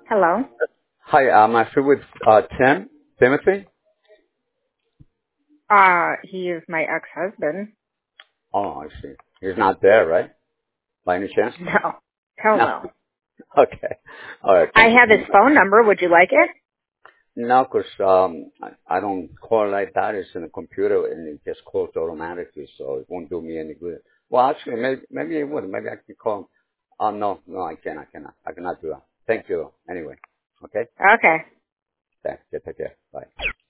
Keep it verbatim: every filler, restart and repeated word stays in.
Hello. Hi, am I free with uh, Tim? Timothy? Uh, he is my ex-husband. Oh, I see. He's not there, right? By any chance? No. Hell No. no. Okay. All right. I Thank you have so his much. phone number. Would you like it? No, because um, I, I don't call like that. It's in the computer and it gets closed automatically, so it won't do me any good. Well, actually, maybe maybe it would. Maybe I can call him. Oh, no, no, I can't. I cannot. I cannot do that. Thank you. Anyway. Okay. Okay. Thanks. Yeah, take care. Bye.